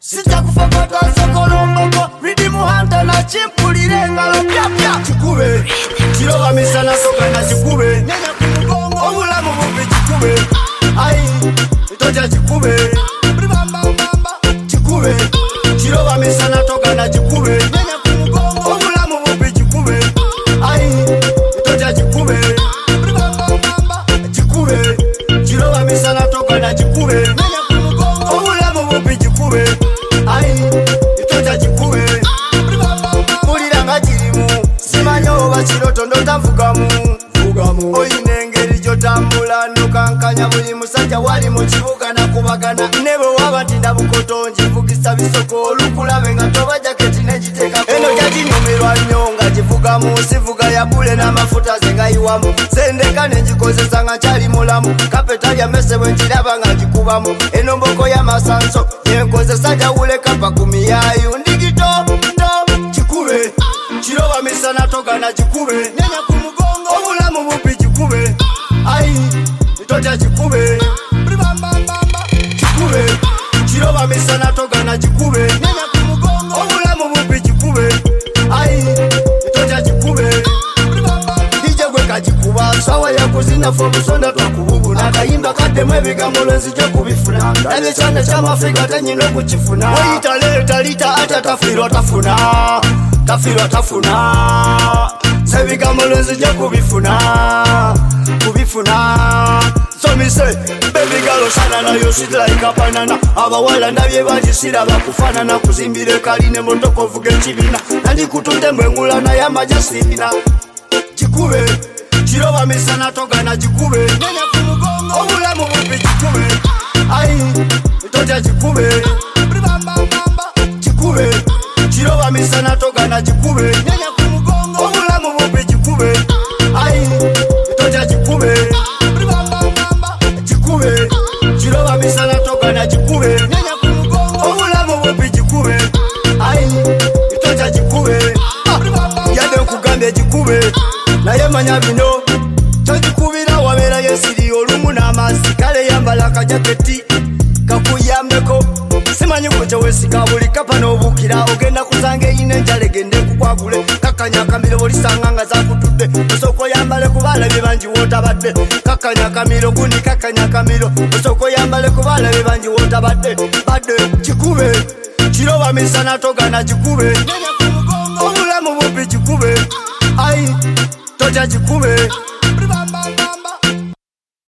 sijja kufokota sokolomboko ridi muhanda na chimpulire ngalo pyapya chikube chiroba misana soka na chikube nyanya kumugongo obulamu bubi chikube ai itoja chikube bamba chikube chiroba misana toka na chikube nyanya kumugongo obulamu bubi chikube ai itoja chikube bamba chikube chiroba misana toka na chikube nyanya kumugongo obulamu bubi chikube ai itoja chikube kulira nga kirimu simanyo bakiroto ndotavugamu oyina engeri gyotambula nokankanya buli musajja wali mu kibuga nakubagana nebo waba nti ndabukoto njivugisa bisoko olukulabe nga toba jaketi negiteekako eno jaginyumirwa nnyo nga givugamu sivuga ya bule n'amafuta zengayiwamu sendeka nengikozesa nga kyali mulamu kapeta lyamese bwe nkiraba nga ngikubamu eno mboko y'amasanso yenkozesa jawule kapa ku miyayu ndigito kikube kiroba misana togana kikube nyanya ku mugongo obulamu bubi kikube ai itotya kikube kikube kiroba misana togana kikube nyanya ku mugongo obulamu bubi kikube ai itotya kikube DJ gwe kajikuba sawa ya kuzina fo busonda twakububu nakayimba kaddemu ebigambo lwenzija kubifuna nabye kyana ky'amafrika tenyina okukifuna weyita leeta lita ate tafirwa tafuna sebigambo lwenzija kubifuna so me say baby girl osana nayo sweet like a banana abawala ndabye bagisira bakufanana kuzimbire kaline motoko ovuga ekibina nandikutunde mbwengulana y'amajasina kikube kiroba misana togana kikube nyanya ku mugongo obulamu bubi kikube ai itotya kikube kikube kiroba misana togana kikube nyanya ku mugongo obulamu bubi kikube ai itotya kikube kikube kiroba misana togana kikube nyanya ku mugongo obulamu bubi kikube ai itotya kikube yadde nkugambye kikube naye manya bino togikubira wabeera yesiri olumu n'amazzi kale yambala akajaketi kakuyambeko simanyi kwekyeweesika buli kapa n'obuukira ogenda kusanga eyina enjala egende kukwagule kakkanya akamiro bolisanga nga zakutudde osooka oyambale ku baalabye bangi wootabadde kakkanya akamiro gundi kakkanya akamiro osooka oyambale ku baalabye bangi wootabadde badde kikube kiroba misana togana kikube nyanya ku mugongo obulamu bubi kikube ai totya kikube